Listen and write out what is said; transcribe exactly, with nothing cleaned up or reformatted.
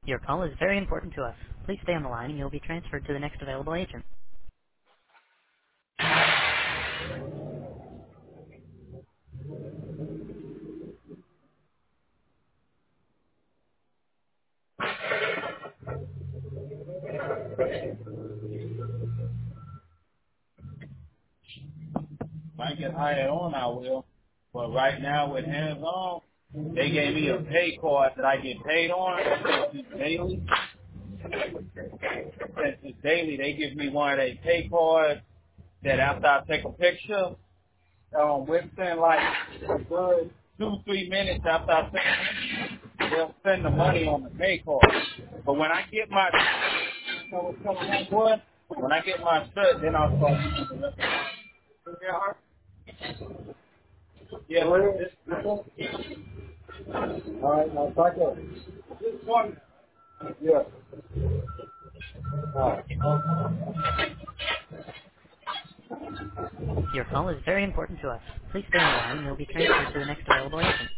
Your call is very important to us. Please stay on the line and you'll be transferred to the next available agent. If I get hired on, I will. But right now, with hands on, they gave me a pay card that I get paid on. Since it's daily, since it's daily, they give me one of their pay cards that after I take a picture, um, within like a good two, three minutes after I take it, they'll send the money on the pay card. But when I get my, so what's going on, boy? When I get my shirt, then I'll start using the rest. Yeah, this, all right, now back up. This one. Yeah. All right. Your call is very important to us. Please stay on the line and you'll be transferred to the next available agent.